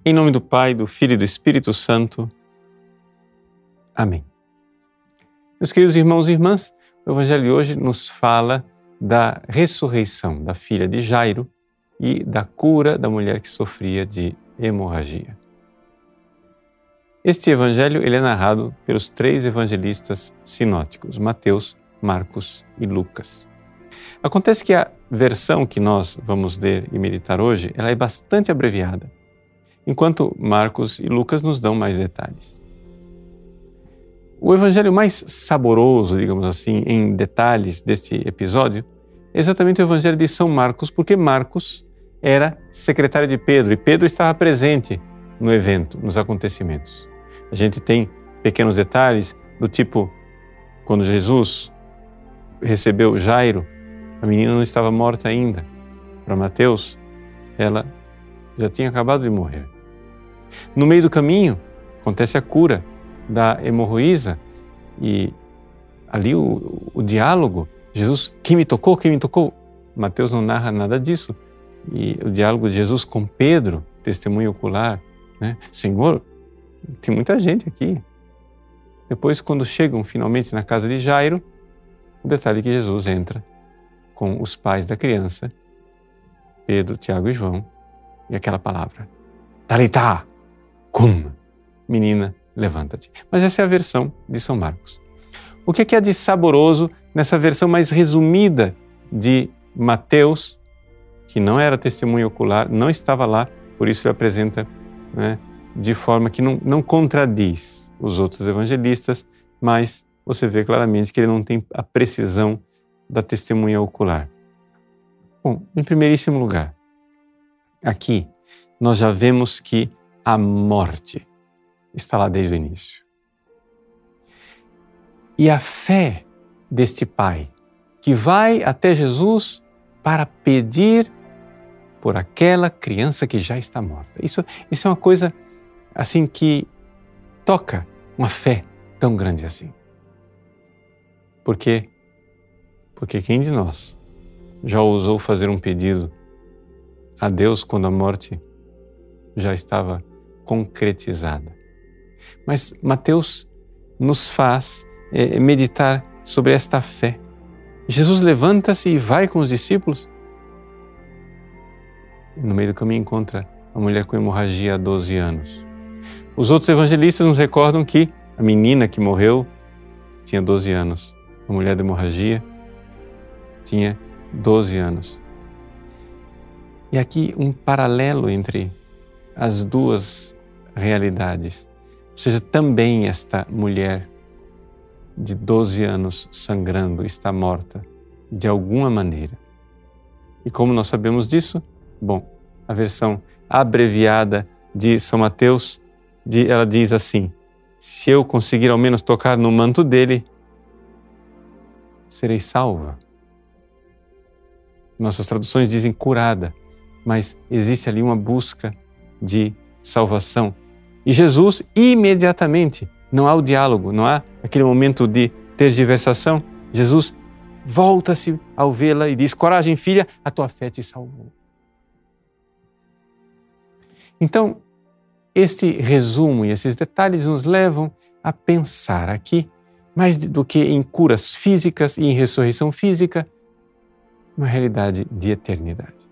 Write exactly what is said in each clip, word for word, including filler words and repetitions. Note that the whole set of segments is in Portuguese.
Em nome do Pai, do Filho e do Espírito Santo. Amém. Meus queridos irmãos e irmãs, o Evangelho de hoje nos fala da ressurreição da filha de Jairo e da cura da mulher que sofria de hemorragia. Este Evangelho ele é narrado pelos três evangelistas sinóticos, Mateus, Marcos e Lucas. Acontece que a versão que nós vamos ler e meditar hoje, ela é bastante abreviada, enquanto Marcos e Lucas nos dão mais detalhes. O evangelho mais saboroso, digamos assim, em detalhes deste episódio, é exatamente o evangelho de São Marcos, porque Marcos era secretário de Pedro e Pedro estava presente no evento, nos acontecimentos. A gente tem pequenos detalhes do tipo, quando Jesus recebeu Jairo, a menina não estava morta ainda. Para Mateus, ela já tinha acabado de morrer. No meio do caminho, acontece a cura da hemorroísa e ali o, o diálogo, Jesus, quem me tocou, quem me tocou? Mateus não narra nada disso. E o diálogo de Jesus com Pedro, testemunho ocular, né? Senhor, tem muita gente aqui. Depois, quando chegam finalmente na casa de Jairo, o detalhe é que Jesus entra com os pais da criança, Pedro, Tiago e João, e aquela palavra, Talitá, cum, menina, levanta-te. Mas essa é a versão de São Marcos. O que é que há de saboroso nessa versão mais resumida de Mateus, que não era testemunho ocular, não estava lá, por isso ele apresenta, né, de forma que não, não contradiz os outros evangelistas, mas você vê claramente que ele não tem a precisão da testemunha ocular. Bom, em primeiríssimo lugar, aqui nós já vemos que a morte está lá desde o início. E a fé deste pai, que vai até Jesus para pedir por aquela criança que já está morta. Isso, isso é uma coisa assim que toca uma fé tão grande assim. Por quê? Porque quem de nós já ousou fazer um pedido a Deus quando a morte já estava concretizada? Mas Mateus nos faz é, meditar sobre esta fé. Jesus levanta-se e vai com os discípulos. No meio do caminho encontra a mulher com hemorragia há doze anos. Os outros evangelistas nos recordam que a menina que morreu tinha doze anos. A mulher da hemorragia tinha doze anos. E aqui um paralelo entre as duas realidades. Ou seja, também esta mulher de doze anos sangrando está morta de alguma maneira. E como nós sabemos disso? Bom, a versão abreviada de São Mateus, de, ela diz assim, se eu conseguir ao menos tocar no manto dele, serei salva. Nossas traduções dizem curada, mas existe ali uma busca de salvação. E Jesus, imediatamente, não há o diálogo, não há aquele momento de tergiversação. Jesus volta-se ao vê-la e diz, coragem, filha, a tua fé te salvou. Então, este resumo e esses detalhes nos levam a pensar aqui, mais do que em curas físicas e em ressurreição física, uma realidade de eternidade.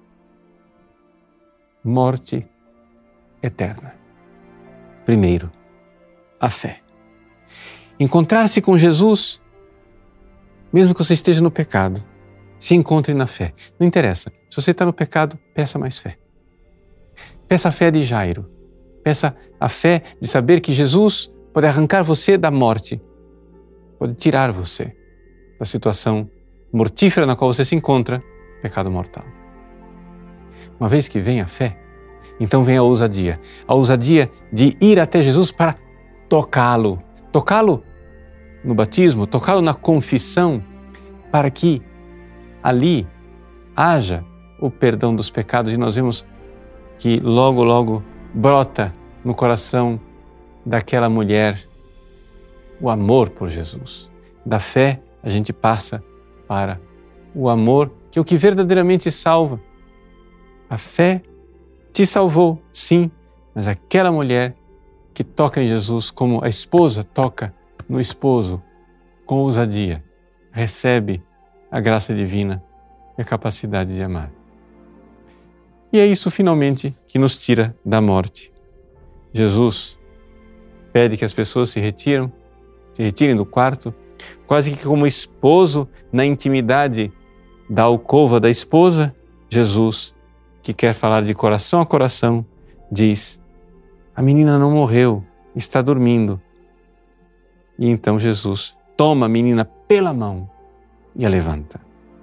Morte eterna. Primeiro, a fé. Encontrar-se com Jesus, mesmo que você esteja no pecado, se encontre na fé. Não interessa, se você está no pecado, peça mais fé. Peça a fé de Jairo. Peça a fé de saber que Jesus pode arrancar você da morte, pode tirar você da situação mortífera na qual você se encontra, pecado mortal. Uma vez que vem a fé, então vem a ousadia. A ousadia de ir até Jesus para tocá-lo. Tocá-lo no batismo, tocá-lo na confissão, para que ali haja o perdão dos pecados. E nós vemos que logo, logo brota no coração daquela mulher o amor por Jesus. Da fé a gente passa para o amor, que é o que verdadeiramente salva. A fé te salvou, sim, mas aquela mulher que toca em Jesus como a esposa toca no esposo, com ousadia, recebe a graça divina e a capacidade de amar. E é isso, finalmente, que nos tira da morte. Jesus pede que as pessoas se retiram, se retirem do quarto, quase que como esposo na intimidade da alcova da esposa. Jesus, que quer falar de coração a coração, diz: a menina não morreu, está dormindo. E então Jesus toma a menina pela mão e a levanta.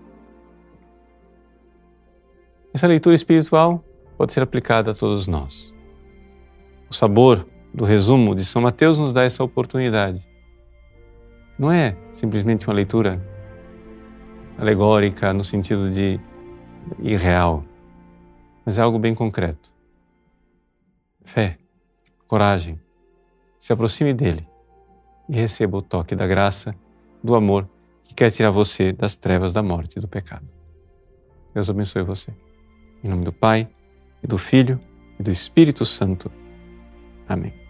Essa leitura espiritual pode ser aplicada a todos nós. O sabor do resumo de São Mateus nos dá essa oportunidade. Não é simplesmente uma leitura alegórica no sentido de irreal, mas é algo bem concreto. Fé, coragem, se aproxime dele e receba o toque da graça, do amor que quer tirar você das trevas da morte e do pecado. Deus abençoe você. Em nome do Pai, e do Filho, e do Espírito Santo. Amém.